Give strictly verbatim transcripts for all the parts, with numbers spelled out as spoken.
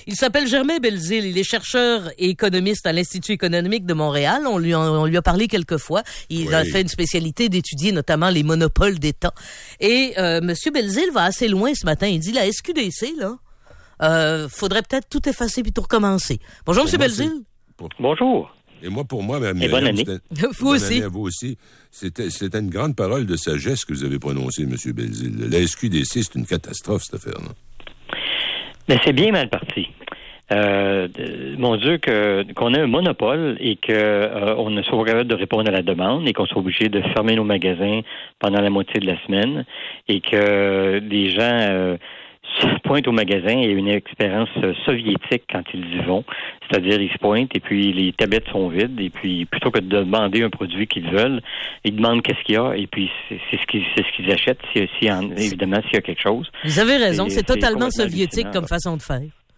Il s'appelle Germain Belzile. Il est chercheur et économiste à l'Institut économique de Montréal. On lui, en, on lui a parlé quelques fois. Il oui. a fait une spécialité d'étudier notamment les monopoles d'État. Et euh, M. Belzile va assez loin ce matin. Il dit la S Q D C, là, euh, faudrait peut-être tout effacer puis tout recommencer. Bonjour, M. Belzile. Pour... Bonjour. Et moi, pour moi, Mme Et bonne année. Vous aussi. Année à vous aussi. C'était, c'était une grande parole de sagesse que vous avez prononcée, M. Belzile. La S Q D C, c'est une catastrophe, cette affaire-là. Mais c'est bien mal parti. Euh, mon Dieu, que, qu'on ait un monopole et qu'on euh, ne soit pas capable de répondre à la demande et qu'on soit obligé de fermer nos magasins pendant la moitié de la semaine et que les gens... Euh, se pointent au magasin et une expérience soviétique quand ils y vont. C'est-à-dire, ils se pointent et puis les tablettes sont vides et puis plutôt que de demander un produit qu'ils veulent, ils demandent qu'est-ce qu'il y a et puis c'est, c'est ce qu'ils c'est ce qu'ils achètent, si, si en, évidemment, s'il y a quelque chose. Vous avez raison, c'est, c'est totalement c'est soviétique comme façon de faire.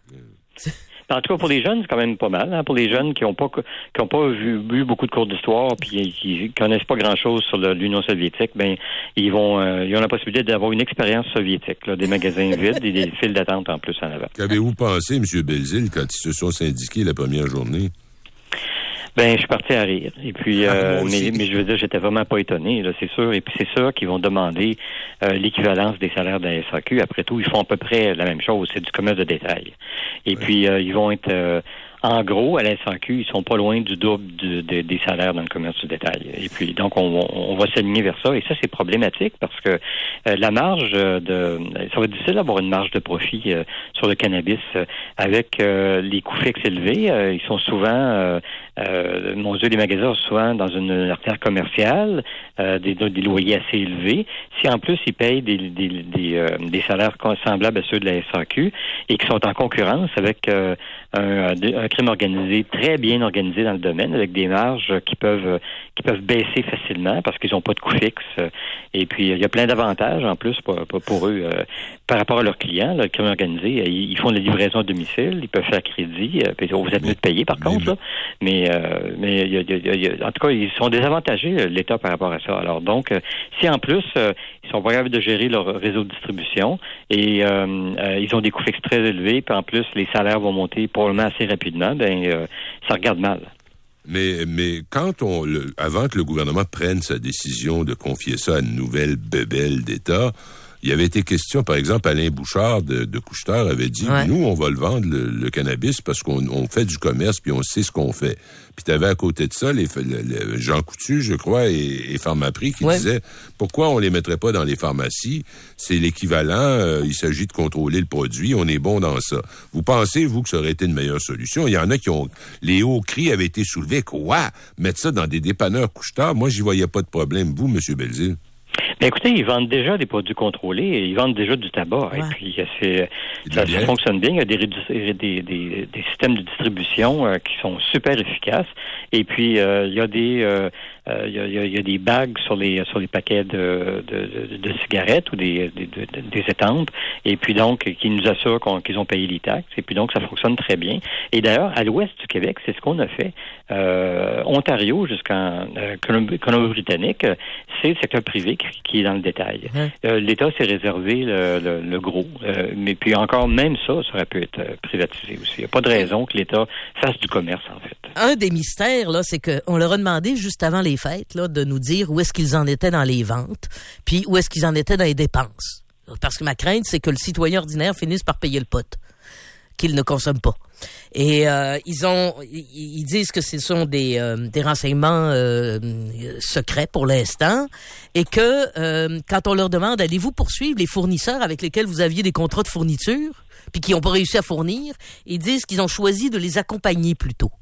En tout cas, pour les jeunes, c'est quand même pas mal. Hein? Pour les jeunes qui n'ont pas qui ont pas vu, vu beaucoup de cours d'histoire puis qui connaissent pas grand-chose sur le, l'Union soviétique, ben ils vont euh, ils ont la possibilité d'avoir une expérience soviétique, là, des magasins vides et des files d'attente en plus en avant. Qu'avez-vous pensé, M. Belzile, quand ils se sont syndiqués la première journée? Ben, je suis parti à rire. Et puis, euh, ah, mais, mais je veux dire, j'étais vraiment pas étonné, là, c'est sûr. Et puis, c'est sûr qu'ils vont demander euh, l'équivalence des salaires de la S A Q. Après tout, ils font à peu près la même chose. C'est du commerce de détail. Et ouais. puis, euh, ils vont être... Euh, en gros, à la S A Q, ils sont pas loin du double du, de, des salaires dans le commerce du détail. Et puis, donc, on, on va s'aligner vers ça. Et ça, c'est problématique parce que euh, la marge de... Ça va être difficile d'avoir une marge de profit euh, sur le cannabis euh, avec euh, les coûts fixes élevés. Euh, ils sont souvent... Euh, euh, mon Dieu, les magasins sont souvent dans une artère commerciale, euh, des, des loyers assez élevés. Si en plus, ils payent des, des, des, euh, des salaires semblables à ceux de la S A Q et qui sont en concurrence avec euh, un, un crime organisé, très bien organisé dans le domaine, avec des marges qui peuvent qui peuvent baisser facilement parce qu'ils n'ont pas de coûts fixes. Et puis, il y a plein d'avantages en plus pour, pour, pour eux euh, par rapport à leurs clients. Là, le crime organisé, ils, ils font de la livraison à domicile, ils peuvent faire crédit. Euh, vous êtes mieux de payer, par contre. Là. Mais, euh, mais il y a, il y a, il y a, en tout cas, ils sont désavantagés, l'État, par rapport à ça. Alors, donc, euh, si en plus, euh, ils sont pas capables de gérer leur réseau de distribution et euh, euh, ils ont des coûts fixes très élevés, puis en plus, les salaires vont monter probablement assez rapidement, ben euh, ça regarde mal. Mais, mais quand on, le, avant que le gouvernement prenne sa décision de confier ça à une nouvelle bébelle d'État, il y avait été question, par exemple, Alain Bouchard de, de Couche-Tard avait dit, ouais. nous, on va le vendre, le, le cannabis, parce qu'on on fait du commerce, puis on sait ce qu'on fait. Puis tu avais à côté de ça les, le, le, Jean Coutu, je crois, et, et Pharmaprix qui ouais. disaient, pourquoi on les mettrait pas dans les pharmacies? C'est l'équivalent, euh, il s'agit de contrôler le produit, on est bon dans ça. Vous pensez, vous, que ça aurait été une meilleure solution? Il y en a qui ont, les hauts cris avaient été soulevés, quoi? Mettre ça dans des dépanneurs Couche-Tard? Moi, j'y voyais pas de problème. Vous, M. Belzile? Mais écoutez, ils vendent déjà des produits contrôlés, ils vendent déjà du tabac. Ouais. Et puis, c'est, ça, ça fonctionne bien. Il y a des, des, des, des, des systèmes de distribution euh, qui sont super efficaces. Et puis, euh, il y a des... Euh, Euh, il, y a, il, y a, il y a des bagues sur les sur les paquets de, de, de, de cigarettes ou des, des, de, des étampes, et puis donc qui nous assurent qu'on, qu'ils ont payé les taxes, et puis donc ça fonctionne très bien. Et d'ailleurs, à l'ouest du Québec, c'est ce qu'on a fait. Euh, Ontario jusqu'en euh, Colombie-Britannique, c'est le secteur privé qui, qui est dans le détail. Mmh. Euh, L'État s'est réservé le, le, le gros, euh, mais puis encore même ça, ça aurait pu être privatisé aussi. Il n'y a pas de raison que l'État fasse du commerce, en fait. Un des mystères, là, c'est qu'on leur a demandé juste avant les fêtes là, de nous dire où est-ce qu'ils en étaient dans les ventes, puis où est-ce qu'ils en étaient dans les dépenses. Parce que ma crainte, c'est que le citoyen ordinaire finisse par payer le pot, qu'il ne consomme pas. Et euh, ils ont, ils disent que ce sont des, euh, des renseignements euh, secrets pour l'instant, et que euh, quand on leur demande, allez-vous poursuivre les fournisseurs avec lesquels vous aviez des contrats de fourniture, puis qui n'ont pas réussi à fournir, ils disent qu'ils ont choisi de les accompagner plutôt.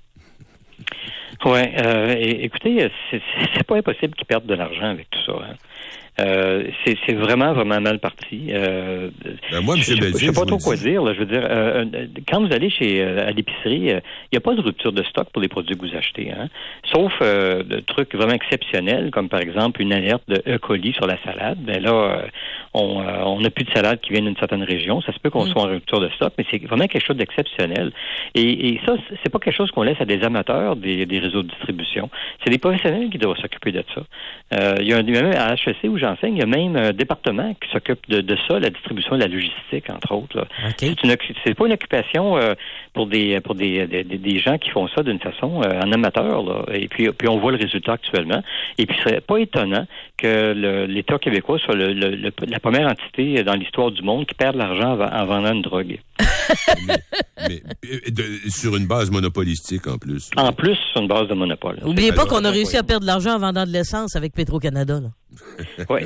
Oui, euh, écoutez, c'est, c'est pas impossible qu'ils perdent de l'argent avec tout ça. Hein. Euh, c'est, c'est vraiment, vraiment mal parti. Euh, ben moi, M. Belzile, je sais pas trop quoi dire. Là, je veux dire, euh, quand vous allez chez euh, à l'épicerie, il euh, n'y a pas de rupture de stock pour les produits que vous achetez. Hein? Sauf euh, de trucs vraiment exceptionnels, comme par exemple une alerte de E. coli sur la salade. Ben là, euh, on euh, on n'a plus de salade qui vient d'une certaine région. Ça se peut qu'on mmh. soit en rupture de stock, mais c'est vraiment quelque chose d'exceptionnel. Et, et ça, c'est pas quelque chose qu'on laisse à des amateurs des, des réseaux de distribution. C'est des professionnels qui doivent s'occuper de ça. Euh, il y a même à H E C où j'enseigne, il y a même un département qui s'occupe de, de ça, la distribution et la logistique, entre autres. Là. Okay. C'est, une, c'est pas une occupation euh, pour des pour des, des, des gens qui font ça d'une façon euh, en amateur. Là. Et puis, puis on voit le résultat actuellement. Et puis, ce serait pas étonnant que le, l'État québécois soit le, le, le, la première entité dans l'histoire du monde qui perd de l'argent en, en vendant une drogue. mais, mais de, sur une base monopolistique en plus. En plus, sur une base de monopole. N'oubliez pas qu'on a réussi à perdre de l'argent en vendant de l'essence avec Petro-Canada. Là. Oui.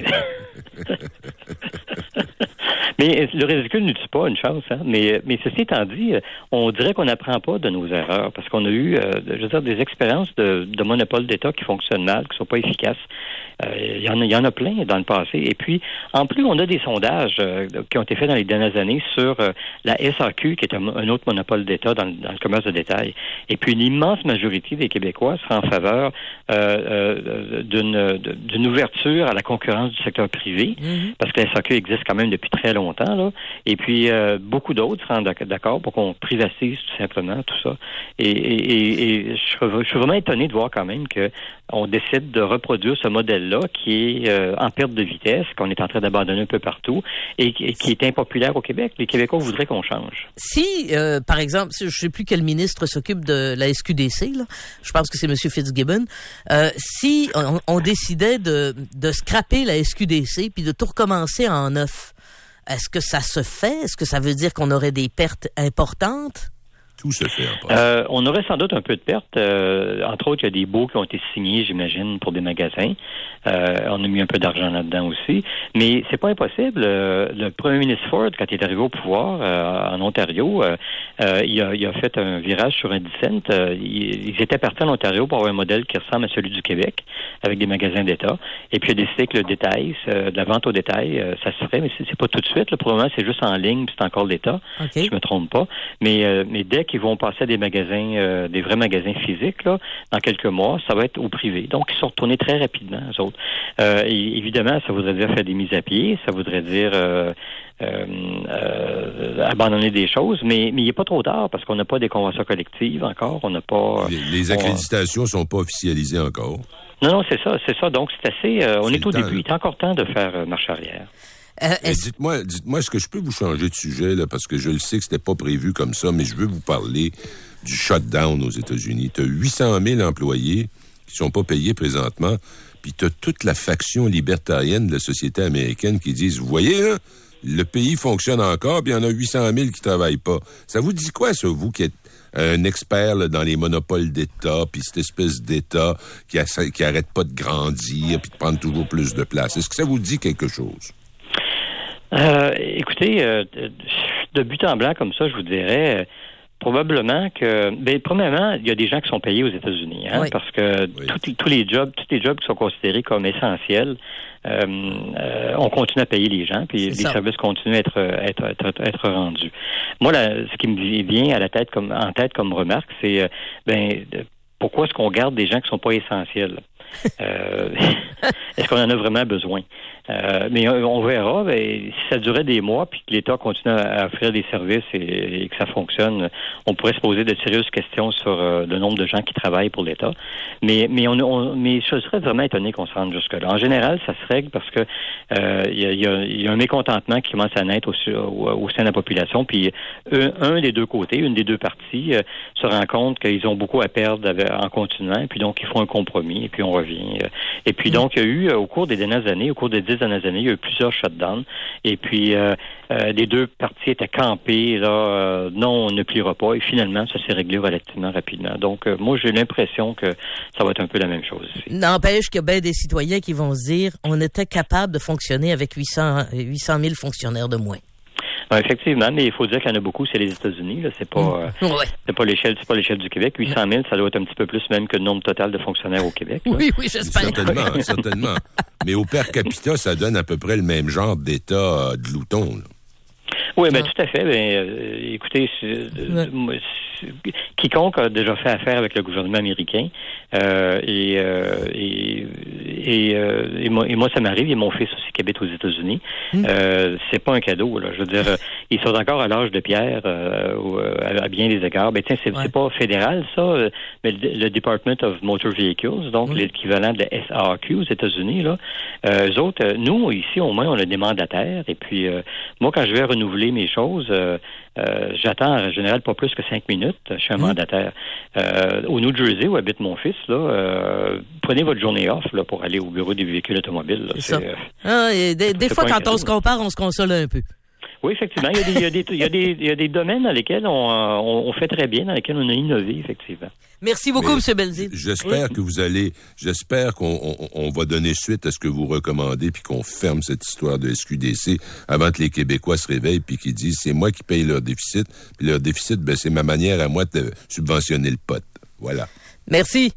Mais le ridicule ne tue pas une chance, hein. Mais, mais ceci étant dit, on dirait qu'on n'apprend pas de nos erreurs parce qu'on a eu, euh, je veux dire, des expériences de, de monopole d'État qui fonctionnent mal, qui sont pas efficaces. Euh, il y en a, il y en a plein dans le passé. Et puis, en plus, on a des sondages euh, qui ont été faits dans les dernières années sur euh, la S A Q, qui est un, un autre monopole d'État dans, dans le commerce de détail. Et puis, une immense majorité des Québécois sera en faveur euh, euh, d'une, d'une ouverture à la concurrence du secteur privé, mm-hmm. parce que la S A Q existe quand même depuis très longtemps, là. Et puis, euh, beaucoup d'autres seront d'accord pour qu'on privatise tout simplement tout ça. Et, et, et, et je, je suis vraiment étonné de voir quand même que on décide de reproduire ce modèle-là qui est euh, en perte de vitesse, qu'on est en train d'abandonner un peu partout et, et qui est impopulaire au Québec. Les Québécois voudraient qu'on change. Si, euh, par exemple, je ne sais plus quel ministre s'occupe de la S Q D C, là, je pense que c'est M. Fitzgibbon, euh, si on, on décidait de, de scraper la S Q D C puis de tout recommencer en neuf, est-ce que ça se fait? Est-ce que ça veut dire qu'on aurait des pertes importantes? Tout se fait. Euh, on aurait sans doute un peu de pertes. Euh, entre autres, il y a des baux qui ont été signés, j'imagine, pour des magasins. Euh, on a mis un peu d'argent là-dedans aussi. Mais c'est pas impossible. Euh, le premier ministre Ford, quand il est arrivé au pouvoir euh, en Ontario, euh, euh, il, a, il a fait un virage sur un dix cents. Euh, ils, ils étaient partis en Ontario pour avoir un modèle qui ressemble à celui du Québec, avec des magasins d'État. Et puis, il a décidé que le détail, de la vente au détail, euh, ça se ferait, mais c'est, c'est pas tout de suite. Là, pour le moment, c'est juste en ligne, puis c'est encore l'État. Okay. Si je me trompe pas. Mais, euh, mais dès qu'ils vont passer à des magasins, euh, des vrais magasins physiques, là, dans quelques mois, ça va être au privé. Donc, ils sont retournés très rapidement, eux autres. Euh, et, évidemment, ça voudrait dire faire des mises à pied, ça voudrait dire euh, euh, euh, abandonner des choses, mais, mais il n'est pas trop tard parce qu'on n'a pas des conventions collectives encore, on n'a pas... Les, les accréditations ne sont pas officialisées encore. Non, non, c'est ça, c'est ça. Donc, c'est assez... Euh, on c'est est au temps, début. Là. Il est encore temps de faire euh, marche arrière. Euh, dites-moi, dites-moi, est-ce que je peux vous changer de sujet, là, parce que je le sais que c'était pas prévu comme ça, mais je veux vous parler du shutdown aux États-Unis. Tu as huit cent mille employés qui sont pas payés présentement, puis tu as toute la faction libertarienne de la société américaine qui disent, vous voyez, là, le pays fonctionne encore, puis il y en a huit cent mille qui travaillent pas. Ça vous dit quoi, ça, vous qui êtes un expert là, dans les monopoles d'État, puis cette espèce d'État qui, a, qui arrête pas de grandir, puis de prendre toujours plus de place? Est-ce que ça vous dit quelque chose? Euh, écoutez, euh, de but en blanc comme ça, je vous dirais euh, probablement que, ben, premièrement, il y a des gens qui sont payés aux États-Unis, hein, oui. parce que oui. tous, tous les jobs, tous les jobs qui sont considérés comme essentiels, euh, euh, on continue à payer les gens, puis c'est les ça. services continuent à être, être, être, être rendus. Moi, là, ce qui me vient à la tête comme en tête comme remarque, c'est, euh, ben, pourquoi est-ce qu'on garde des gens qui sont pas essentiels? euh, est-ce qu'on en a vraiment besoin? Euh, mais on verra. Ben, si ça durait des mois puis que l'État continue à offrir des services et, et que ça fonctionne, on pourrait se poser de sérieuses questions sur euh, le nombre de gens qui travaillent pour l'État. Mais mais on, on mais je serais vraiment étonné qu'on se rende jusque-là. En général, ça se règle parce que euh, il y a, y a, y a un mécontentement qui commence à naître au, au, au sein de la population. Puis un, un des deux côtés, une des deux parties, euh, se rend compte qu'ils ont beaucoup à perdre en continuant. Et puis donc ils font un compromis et puis on revient. Et puis donc il y a eu au cours des dernières années, au cours des dix dernières années, il y a eu plusieurs shutdowns. Et puis, euh, euh, les deux parties étaient campées. Là, euh, non, on ne pliera pas. Et finalement, ça s'est réglé relativement rapidement. Donc, euh, moi, j'ai l'impression que ça va être un peu la même chose ici. N'empêche qu'il y a bien des citoyens qui vont se dire on était capable de fonctionner avec huit cent mille fonctionnaires de moins. Ben, effectivement, mais il faut dire qu'il y en a beaucoup, c'est les États-Unis. Là, c'est pas, mmh. euh, ouais. c'est pas l'échelle, c'est pas l'échelle du Québec. huit cent mille, ça doit être un petit peu plus même que le nombre total de fonctionnaires au Québec. Là. Oui, oui, j'espère. Certainement, certainement. Mais au per capita, ça donne à peu près le même genre d'État de Louton. Là. Oui, ben tout à fait. Ben, euh, écoutez, c'est, ouais. c'est, quiconque a déjà fait affaire avec le gouvernement américain, euh, et, euh, et, et, euh, et, moi, et moi, ça m'arrive, et mon fils aussi qui qui habitent aux États-Unis. Mmh. Euh, c'est pas un cadeau, là. Je veux dire, ils sont encore à l'âge de pierre euh, à, à bien des égards. Ben, tiens, c'est, ouais. c'est pas fédéral, ça, mais le, le Department of Motor Vehicles, donc mmh. l'équivalent de la S A Q aux États-Unis, là. Euh, eux autres, nous, ici, au moins, on a des mandataires. Et puis, euh, moi, quand je vais renouveler mes choses, euh, euh, j'attends en général pas plus que cinq minutes. Je suis un mmh. mandataire. Euh, au New Jersey, où habite mon fils, là, euh, prenez votre journée off là, pour aller au bureau des véhicules automobiles. Là. C'est, c'est ça. Euh, ah, et des des fois, quand on se compare, on se console un peu. Oui, effectivement. Il y a des, il y a des, il y a des, il y a des domaines dans lesquels on, on, on fait très bien, dans lesquels on a innové, effectivement. Merci beaucoup, M. Belzile. J'espère oui. que vous allez, j'espère qu'on on, on va donner suite à ce que vous recommandez puis qu'on ferme cette histoire de S Q D C avant que les Québécois se réveillent puis qu'ils disent c'est moi qui paye leur déficit. Puis leur déficit, ben, c'est ma manière à moi de subventionner le pot. Voilà. Merci.